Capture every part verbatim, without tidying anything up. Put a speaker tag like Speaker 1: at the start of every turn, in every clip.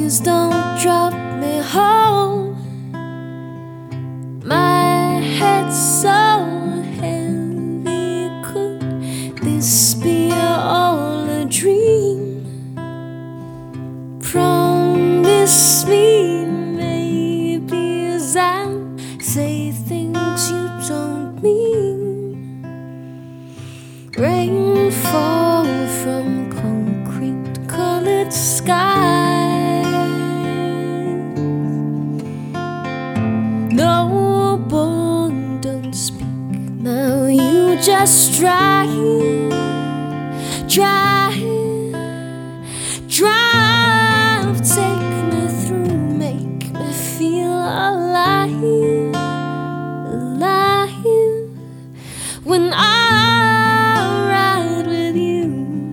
Speaker 1: Please don't drop me home. My head's so heavy. Could this be all a dream? Promise me, maybe, as I say things you don't mean. Rain fall from concrete colored skies. No, boy, don't speak now. You just drive, drive, drive. Take me through, make me feel alive, alive. When I ride with you,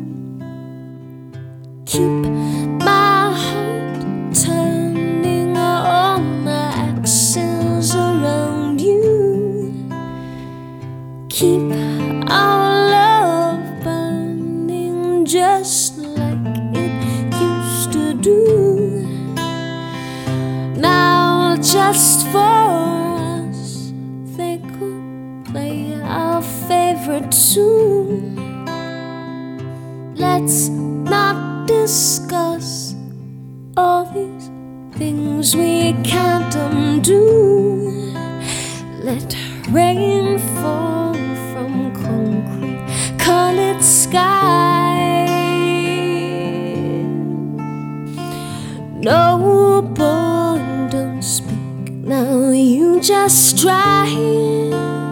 Speaker 1: keep my heart turning, all my axles around you. Keep our love burning just like it used to do. Now just for us, they could play our favorite tune. Let's not discuss all these things we can't undo. Let rain fall from concrete colored skies. No, boy, don't speak now. You just drive,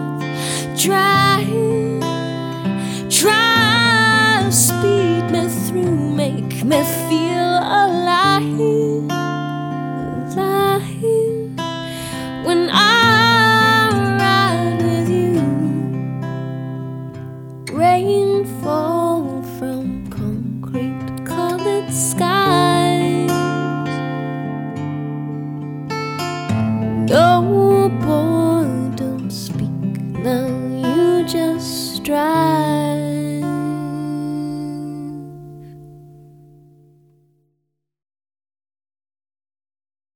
Speaker 1: drive, drive. Speed me through, make me feel